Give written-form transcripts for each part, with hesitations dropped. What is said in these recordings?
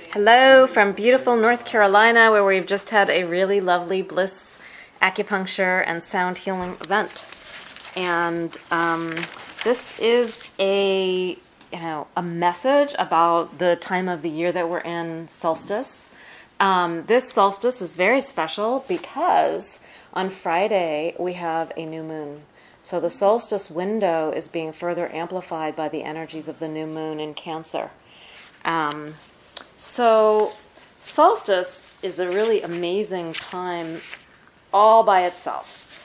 Hello from beautiful North Carolina, where we've just had a really lovely bliss acupuncture and sound healing event. And this is a message about the time of the year that we're in, solstice. This solstice is very special because on Friday we have a new moon. So the solstice window is being further amplified by the energies of the new moon in Cancer. So solstice is a really amazing time all by itself.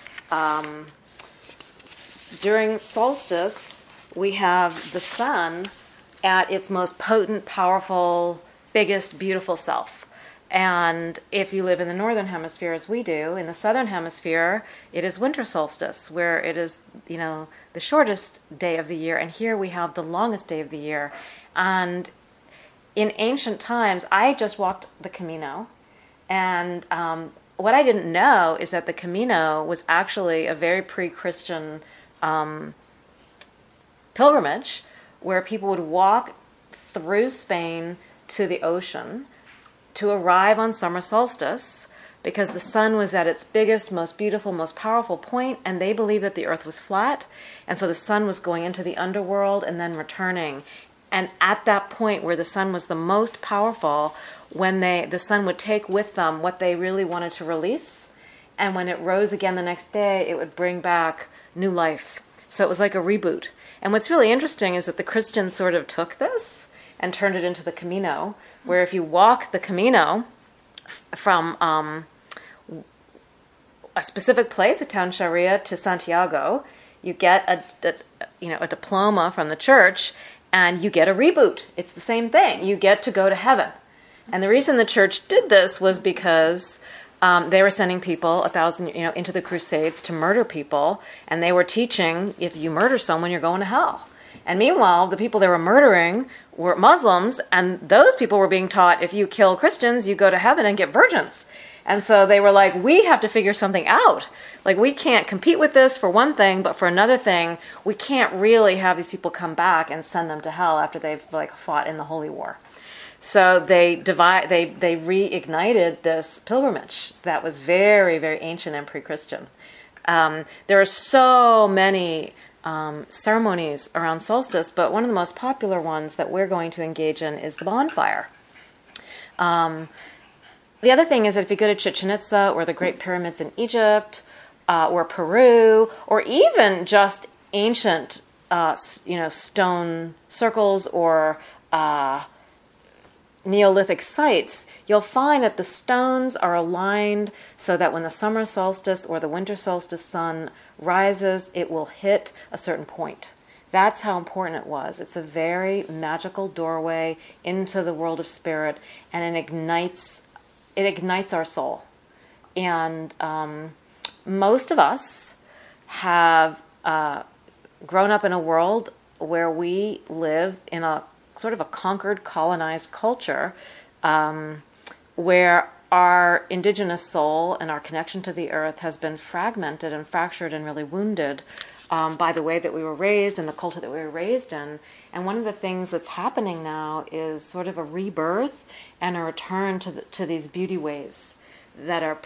During solstice, we have the sun at its most potent, powerful, biggest, beautiful self. And if you live in the northern hemisphere as we do, in the southern hemisphere, it is winter solstice, where it is, the shortest day of the year. And here we have the longest day of the year. And in ancient times, I just walked the Camino, and what I didn't know is that the Camino was actually a very pre-Christian pilgrimage where people would walk through Spain to the ocean to arrive on summer solstice because the sun was at its biggest, most beautiful, most powerful point, and they believed that the earth was flat, and so the sun was going into the underworld and then returning. And at that point where the sun was the most powerful, when the sun would take with them what they really wanted to release, and when it rose again the next day, it would bring back new life. So it was like a reboot. And what's really interesting is that the Christians sort of took this and turned it into the Camino, where if you walk the Camino from a specific place, a town Sharia, to Santiago, you get a diploma from the church, and you get a reboot. It's the same thing. You get to go to heaven. And the reason the church did this was because they were sending people 1,000, into the Crusades to murder people, and they were teaching if you murder someone, you're going to hell. And meanwhile, the people they were murdering were Muslims, and those people were being taught if you kill Christians, you go to heaven and get virgins. And so they were like, we have to figure something out. Like, we can't compete with this for one thing, but for another thing, we can't really have these people come back and send them to hell after they've fought in the Holy War. So they reignited this pilgrimage that was very, very ancient and pre-Christian. There are so many ceremonies around solstice, but one of the most popular ones that we're going to engage in is the bonfire. The other thing is that if you go to Chichen Itza or the Great Pyramids in Egypt or Peru, or even just ancient, stone circles or Neolithic sites, you'll find that the stones are aligned so that when the summer solstice or the winter solstice sun rises, it will hit a certain point. That's how important it was. It's a very magical doorway into the world of spirit, and it ignites our soul. And most of us have grown up in a world where we live in a sort of a conquered, colonized culture, where our indigenous soul and our connection to the earth has been fragmented and fractured and really wounded by the way that we were raised and the culture that we were raised in. And one of the things that's happening now is sort of a rebirth and a return to these beauty ways that are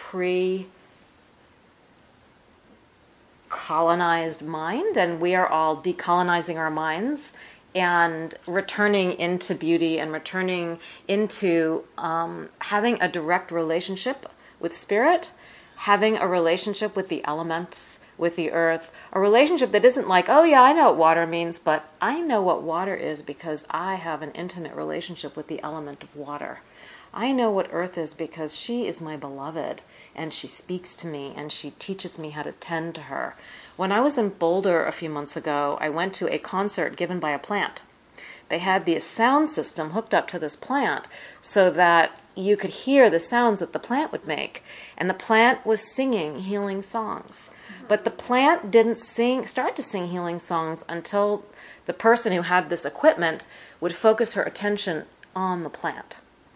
pre-colonized mind, and we are all decolonizing our minds and returning into beauty and returning into having a direct relationship with spirit, having a relationship with the elements, with the earth, a relationship that isn't like, oh yeah, I know what water means, but I know what water is because I have an intimate relationship with the element of water. I know what earth is because she is my beloved, and she speaks to me, and she teaches me how to tend to her. When I was in Boulder a few months ago, I went to a concert given by a plant. They had the sound system hooked up to this plant so that you could hear the sounds that the plant would make. And the plant was singing healing songs. But the plant didn't start to sing healing songs until the person who had this equipment would focus her attention on the plant.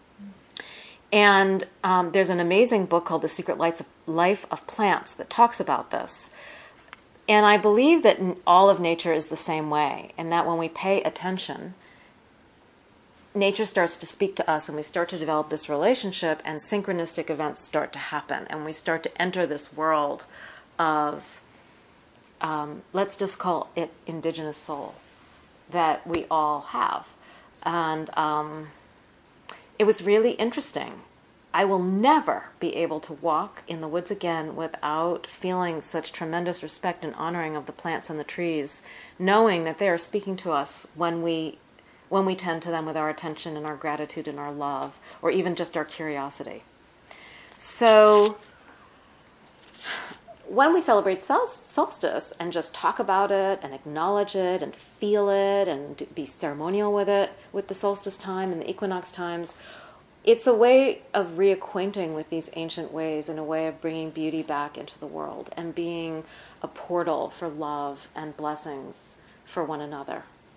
And there's an amazing book called The Secret Life of Plants that talks about this. And I believe that all of nature is the same way, and that when we pay attention, nature starts to speak to us and we start to develop this relationship and synchronistic events start to happen and we start to enter this world of, let's just call it indigenous soul that we all have. And it was really interesting. I will never be able to walk in the woods again without feeling such tremendous respect and honoring of the plants and the trees, knowing that they are speaking to us when we tend to them with our attention and our gratitude and our love, or even just our curiosity. So when we celebrate solstice and just talk about it and acknowledge it and feel it and be ceremonial with it, with the solstice time and the equinox times, it's a way of reacquainting with these ancient ways and a way of bringing beauty back into the world and being a portal for love and blessings for one another.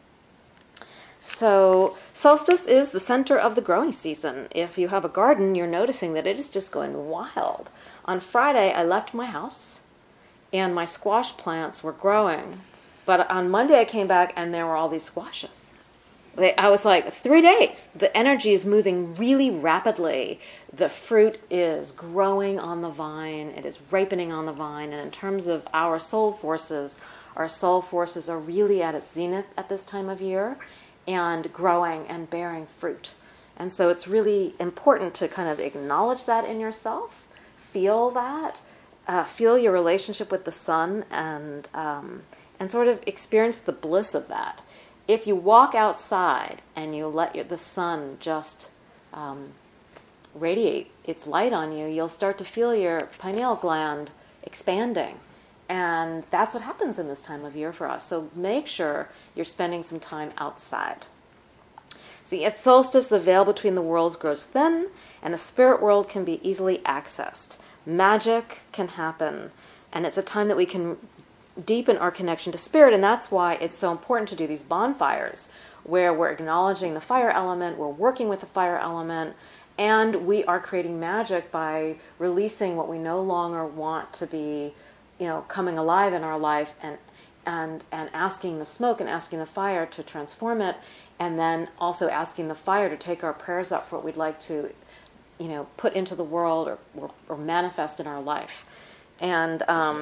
So solstice is the center of the growing season. If you have a garden, you're noticing that it is just going wild. On Friday, I left my house and my squash plants were growing. But on Monday, I came back and there were all these squashes. I was like, 3 days. The energy is moving really rapidly. The fruit is growing on the vine. It is ripening on the vine. And in terms of our soul forces are really at its zenith at this time of year and growing and bearing fruit. And so it's really important to kind of acknowledge that in yourself, feel that, feel your relationship with the sun, and sort of experience the bliss of that. If you walk outside and you let the sun just radiate its light on you, you'll start to feel your pineal gland expanding. And that's what happens in this time of year for us. So make sure you're spending some time outside. See, at solstice, the veil between the worlds grows thin, and the spirit world can be easily accessed. Magic can happen, and it's a time that we can deepen our connection to spirit, and that's why it's so important to do these bonfires, where we're acknowledging the fire element, we're working with the fire element, and we are creating magic by releasing what we no longer want to be, coming alive in our life, and asking the smoke and asking the fire to transform it, and then also asking the fire to take our prayers up for what we'd like to, put into the world or manifest in our life. And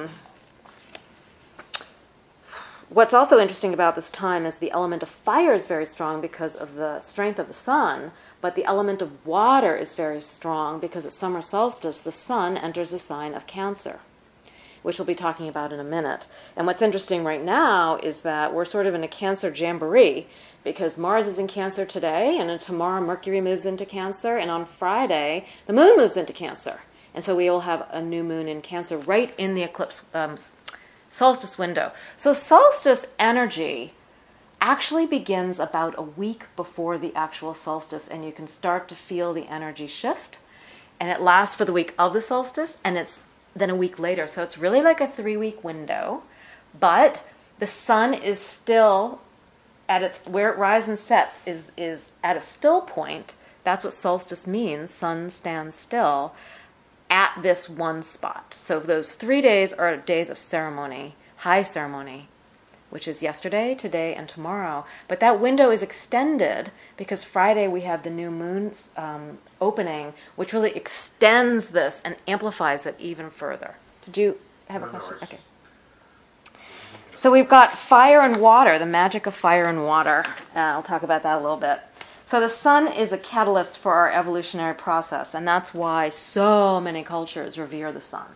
what's also interesting about this time is the element of fire is very strong because of the strength of the sun, but the element of water is very strong because at summer solstice, the sun enters the sign of Cancer, which we'll be talking about in a minute. And what's interesting right now is that we're sort of in a Cancer jamboree because Mars is in Cancer today, and then tomorrow Mercury moves into Cancer, and on Friday the moon moves into Cancer. And so we will have a new moon in Cancer right in the eclipse solstice window. So solstice energy actually begins about a week before the actual solstice, and you can start to feel the energy shift. And it lasts for the week of the solstice, and it's then a week later. So it's really like a 3-week window, but the sun is still at its, where it rises and sets is at a still point. That's what solstice means. Sun stands still at this one spot. So those 3 days are days of ceremony, high ceremony, which is yesterday, today, and tomorrow. But that window is extended because Friday we have the new moon opening, which really extends this and amplifies it even further. Did you have a question? Okay. So we've got fire and water, the magic of fire and water. I'll talk about that a little bit. So the sun is a catalyst for our evolutionary process, and that's why so many cultures revere the sun.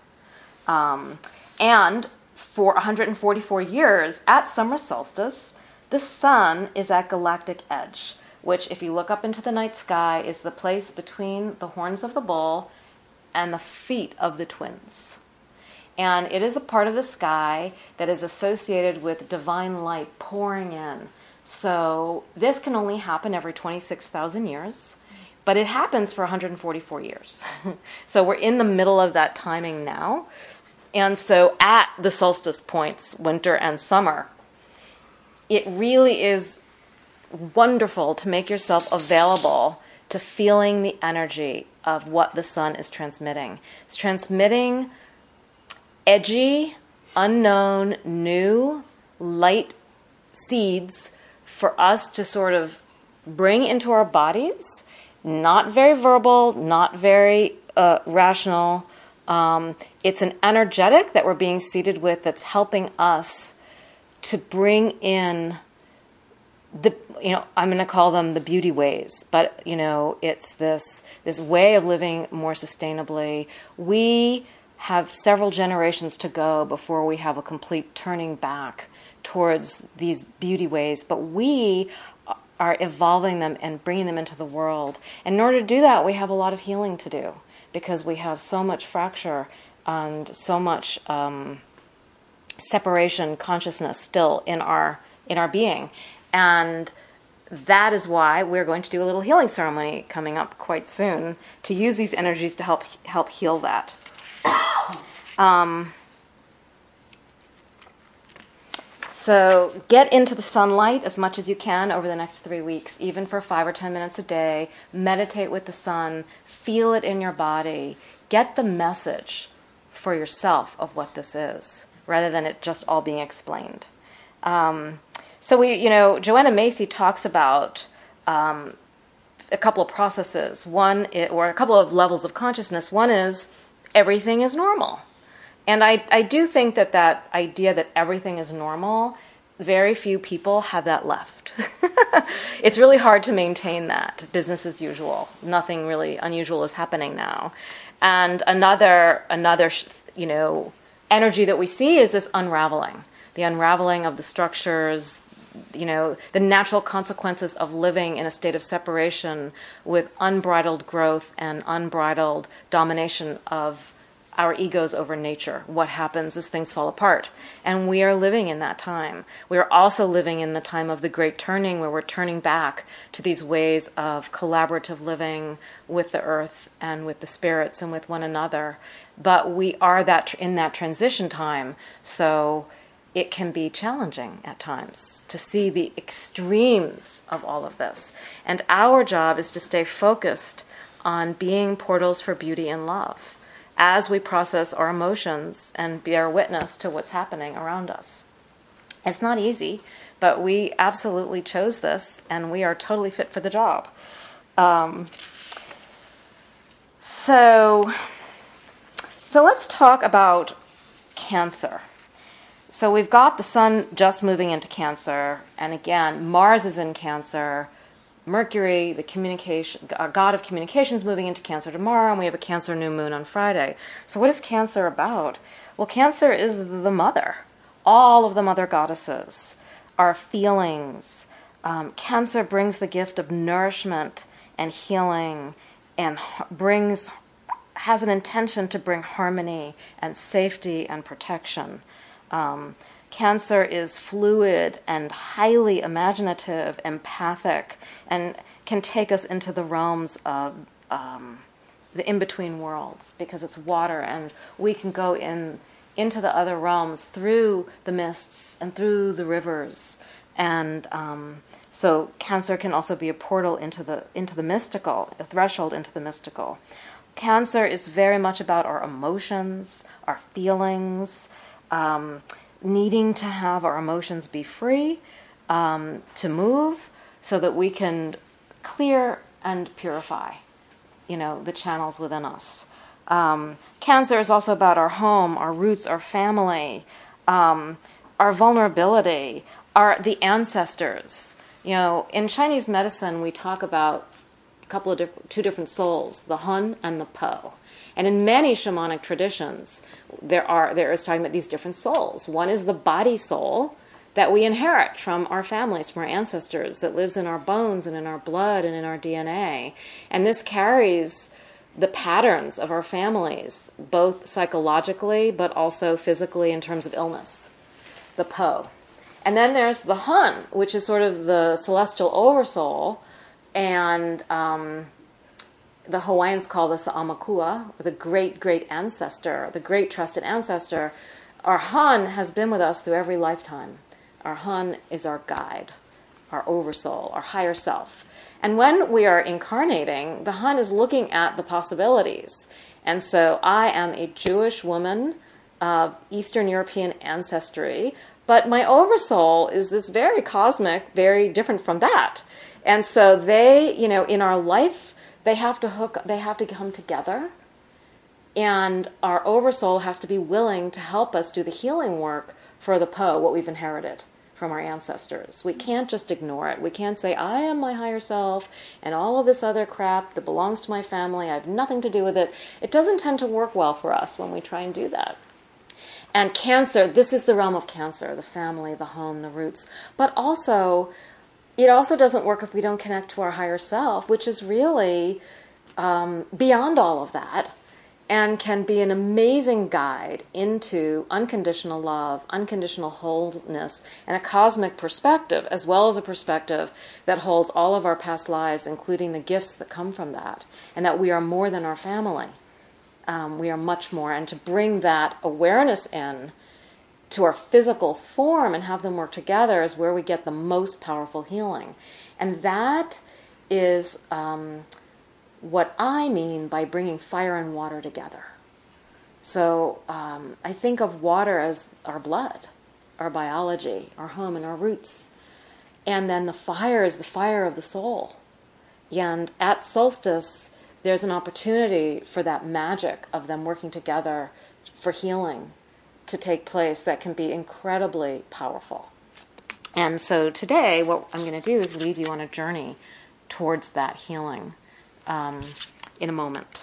And for 144 years, at summer solstice, the sun is at galactic edge, which, if you look up into the night sky, is the place between the horns of the bull and the feet of the twins. And it is a part of the sky that is associated with divine light pouring in. So this can only happen every 26,000 years, but it happens for 144 years. So we're in the middle of that timing now. And so at the solstice points, winter and summer, it really is wonderful to make yourself available to feeling the energy of what the sun is transmitting. It's transmitting edgy, unknown, new, light seeds for us to sort of bring into our bodies, not very verbal, not very rational. It's an energetic that we're being seated with that's helping us to bring in I'm going to call them the beauty ways, but, it's this way of living more sustainably. We have several generations to go before we have a complete turning back towards these beauty ways, but we are evolving them and bringing them into the world. And in order to do that, we have a lot of healing to do because we have so much fracture and so much separation consciousness still in our being. And that is why we're going to do a little healing ceremony coming up quite soon to use these energies to help heal that. So get into the sunlight as much as you can over the next 3 weeks, even for 5 or 10 minutes a day. Meditate with the sun. Feel it in your body. Get the message for yourself of what this is, rather than it just all being explained. So Joanna Macy talks about a couple of processes. Or a couple of levels of consciousness. One is everything is normal. And I do think that idea that everything is normal, very few people have that left. It's really hard to maintain that. Business as usual. Nothing really unusual is happening now. And another energy that we see is this unraveling. The unraveling of the structures, the natural consequences of living in a state of separation with unbridled growth and unbridled domination of our egos over nature. What happens as things fall apart? And we are living in that time. We are also living in the time of the Great Turning, where we're turning back to these ways of collaborative living with the earth and with the spirits and with one another. But we are in that transition time, so it can be challenging at times to see the extremes of all of this. And our job is to stay focused on being portals for beauty and love as we process our emotions and bear witness to what's happening around us. It's not easy, but we absolutely chose this, and we are totally fit for the job. So let's talk about Cancer. So we've got the sun just moving into Cancer, and again, Mars is in Cancer. Mercury, the god of communications, moving into Cancer tomorrow, and we have a Cancer new moon on Friday. So what is Cancer about? Well, Cancer is the mother. All of the mother goddesses, our feelings. Cancer brings the gift of nourishment and healing, and has an intention to bring harmony and safety and protection. Cancer is fluid and highly imaginative, empathic, and can take us into the realms of the in-between worlds because it's water, and we can go into the other realms through the mists and through the rivers. And so Cancer can also be a portal into the mystical, a threshold into the mystical. Cancer is very much about our emotions, our feelings, needing to have our emotions be free, to move, so that we can clear and purify, the channels within us. Cancer is also about our home, our roots, our family, our vulnerability, the ancestors. In Chinese medicine, we talk about two different souls, the Hun and the Po. And in many shamanic traditions, there is talking about these different souls. One is the body soul that we inherit from our families, from our ancestors, that lives in our bones and in our blood and in our DNA. And this carries the patterns of our families, both psychologically but also physically in terms of illness, the Po. And then there's the Hun, which is sort of the celestial oversoul, and the Hawaiians call this the Aumakua, the great, great ancestor, the great trusted ancestor. Our Hun has been with us through every lifetime. Our Hun is our guide, our oversoul, our higher self. And when we are incarnating, the Hun is looking at the possibilities. And so I am a Jewish woman of Eastern European ancestry, but my oversoul is this very cosmic, very different from that. And so they, in our life, they have to come together. And our oversoul has to be willing to help us do the healing work for the Po, what we've inherited from our ancestors. We can't just ignore it. We can't say, I am my higher self, and all of this other crap that belongs to my family, I have nothing to do with it. It doesn't tend to work well for us when we try and do that. And Cancer, this is the realm of Cancer, the family, the home, the roots. But also, it also doesn't work if we don't connect to our higher self, which is really beyond all of that, and can be an amazing guide into unconditional love, unconditional wholeness, and a cosmic perspective, as well as a perspective that holds all of our past lives, including the gifts that come from that, and that we are more than our family. We are much more. And to bring that awareness in to our physical form and have them work together is where we get the most powerful healing. And that is what I mean by bringing fire and water together. So I think of water as our blood, our biology, our home, and our roots. And then the fire is the fire of the soul. And at solstice, there's an opportunity for that magic of them working together for healing to take place that can be incredibly powerful. And so today, what I'm going to do is lead you on a journey towards that healing in a moment.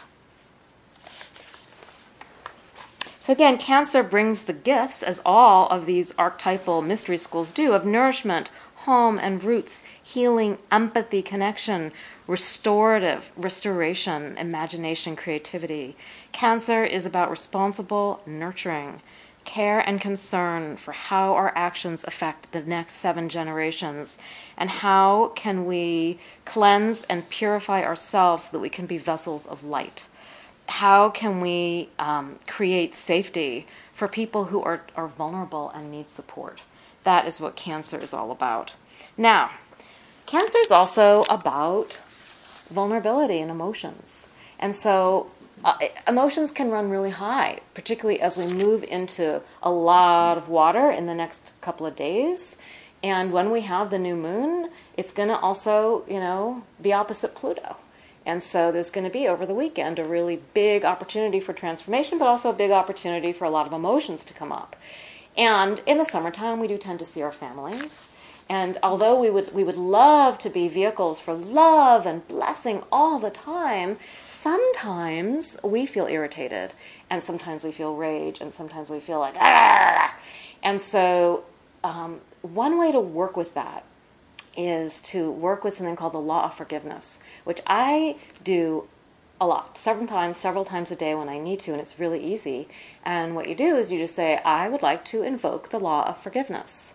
So again, Cancer brings the gifts, as all of these archetypal mystery schools do, of nourishment, home and roots, healing, empathy, connection, restoration, imagination, creativity. Cancer is about responsible nurturing, care and concern for how our actions affect the next 7 generations, and how can we cleanse and purify ourselves so that we can be vessels of light. How can we create safety for people who are vulnerable and need support? That is what Cancer is all about. Now, Cancer is also about vulnerability and emotions. And so emotions can run really high, particularly as we move into a lot of water in the next couple of days. And when we have the new moon, it's going to also, be opposite Pluto. And so there's going to be, over the weekend, a really big opportunity for transformation, but also a big opportunity for a lot of emotions to come up. And in the summertime, we do tend to see our families. And although we would love to be vehicles for love and blessing all the time, sometimes we feel irritated, and sometimes we feel rage, and sometimes we feel like, ah! And so one way to work with that is to work with something called the law of forgiveness, which I do a lot, several times a day when I need to, and it's really easy. And what you do is you just say, I would like to invoke the law of forgiveness.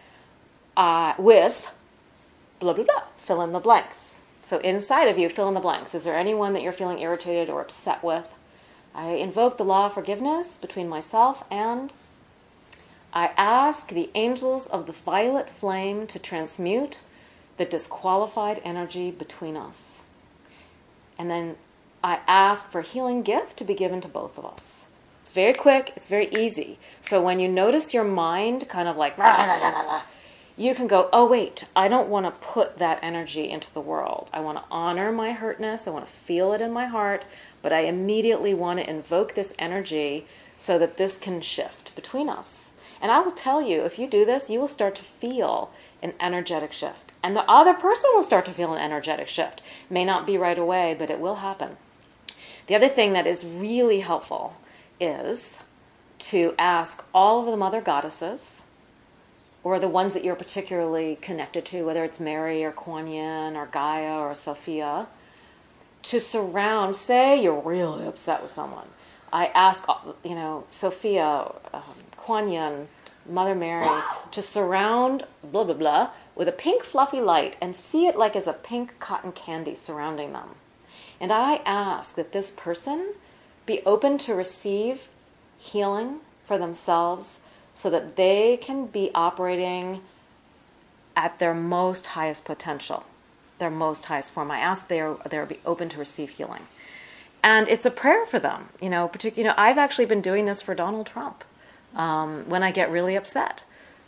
With blah, blah, blah, fill in the blanks. So inside of you, fill in the blanks. Is there anyone that you're feeling irritated or upset with? I invoke the law of forgiveness between myself and I ask the angels of the violet flame to transmute the disqualified energy between us. And then I ask for a healing gift to be given to both of us. It's very quick. It's very easy. So when you notice your mind kind of like, you can go, oh, wait, I don't want to put that energy into the world. I want to honor my hurtness. I want to feel it in my heart. But I immediately want to invoke this energy so that this can shift between us. And I will tell you, if you do this, you will start to feel an energetic shift. And the other person will start to feel an energetic shift. May not be right away, but it will happen. The other thing that is really helpful is to ask all of the mother goddesses, or the ones that you're particularly connected to, whether it's Mary or Kuan Yin or Gaia or Sophia, to surround, say you're really upset with someone. I ask, Sophia, Kuan Yin, Mother Mary, to surround blah, blah, blah with a pink fluffy light and see it like as a pink cotton candy surrounding them. And I ask that this person be open to receive healing for themselves so that they can be operating at their most highest potential, their most highest form. I ask they be open to receive healing. And it's a prayer for them. I've actually been doing this for Donald Trump when I get really upset.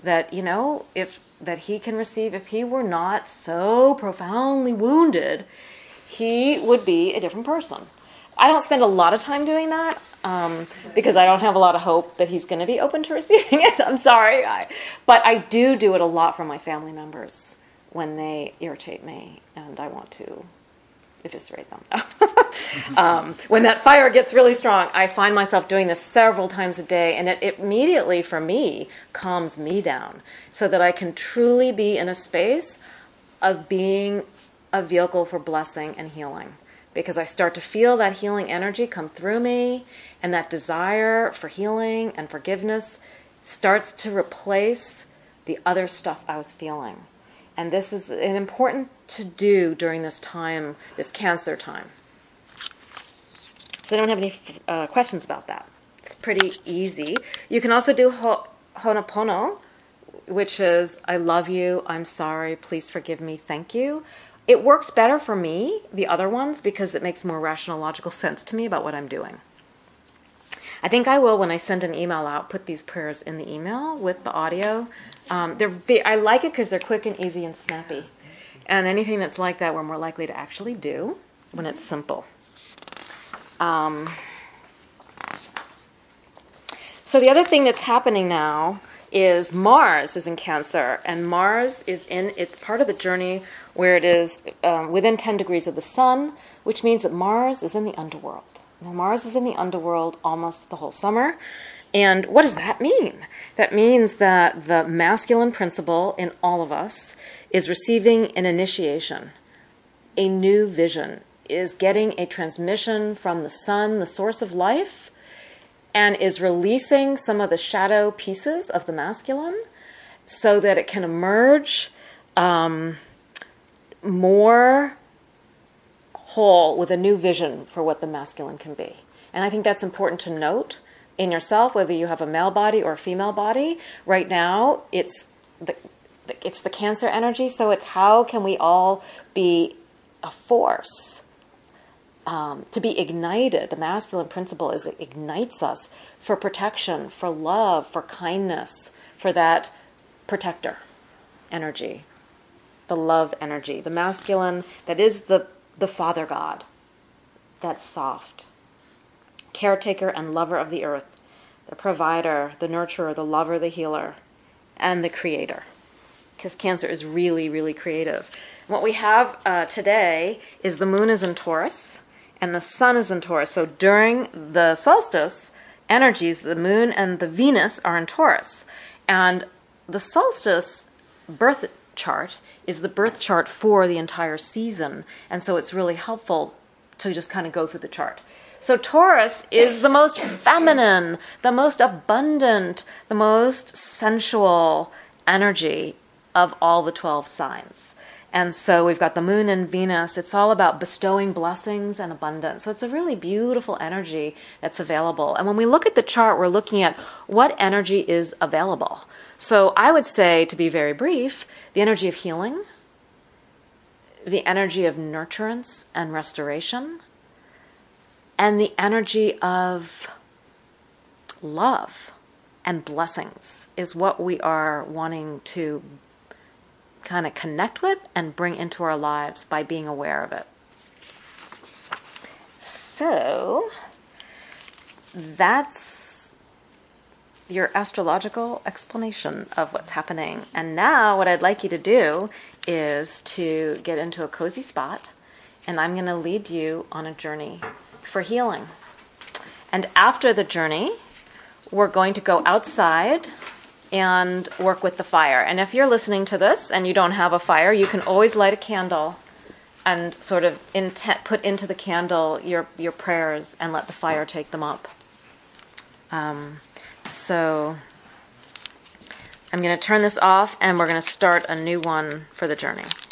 that, if that he can receive, if he were not so profoundly wounded, he would be a different person. I don't spend a lot of time doing that because I don't have a lot of hope that he's going to be open to receiving it. I'm sorry. But I do it a lot for my family members when they irritate me and I want to eviscerate them. When that fire gets really strong, I find myself doing this several times a day, and it immediately, for me, calms me down so that I can truly be in a space of being a vehicle for blessing and healing. Because I start to feel that healing energy come through me, and that desire for healing and forgiveness starts to replace the other stuff I was feeling. And this is an important to do during this time, this Cancer time. So I don't have any questions about that. It's pretty easy. You can also do Ho'oponopono, which is, I love you, I'm sorry, please forgive me, thank you. It works better for me, the other ones, because it makes more rational, logical sense to me about what I'm doing. I think I will, when I send an email out, put these prayers in the email with the audio. I like it because they're quick and easy and snappy. And anything that's like that, we're more likely to actually do when it's simple. So the other thing that's happening now is Mars is in Cancer, and Mars is it's part of the journey where it is within 10 degrees of the sun, which means that Mars is in the underworld. Now, Mars is in the underworld almost the whole summer. And what does that mean? That means that the masculine principle in all of us is receiving an initiation, a new vision, is getting a transmission from the sun, the source of life, and is releasing some of the shadow pieces of the masculine so that it can emerge more whole with a new vision for what the masculine can be. And I think that's important to note in yourself, whether you have a male body or a female body. Right now, it's the Cancer energy, so it's how can we all be a force to be ignited. The masculine principle is it ignites us for protection, for love, for kindness, for that protector energy, the love energy. The masculine, that is the Father God, that's soft, caretaker and lover of the earth, the provider, the nurturer, the lover, the healer, and the creator. Because Cancer is really, really creative. What we have today is the moon is in Taurus and the sun is in Taurus. So during the solstice energies, the moon and the Venus are in Taurus. And the solstice birth chart is the birth chart for the entire season. And so it's really helpful to just kind of go through the chart. So Taurus is the most feminine, the most abundant, the most sensual energy of all the 12 signs. And so we've got the moon and Venus. It's all about bestowing blessings and abundance. So it's a really beautiful energy that's available. And when we look at the chart, we're looking at what energy is available. So I would say, to be very brief, the energy of healing, the energy of nurturance and restoration, and the energy of love and blessings is what we are wanting to kind of connect with and bring into our lives by being aware of it. So that's your astrological explanation of what's happening. And now what I'd like you to do is to get into a cozy spot, and I'm going to lead you on a journey for healing. And after the journey, we're going to go outside and work with the fire. And if you're listening to this and you don't have a fire, you can always light a candle and sort of put into the candle your prayers and let the fire take them up. So I'm going to turn this off and we're going to start a new one for the journey.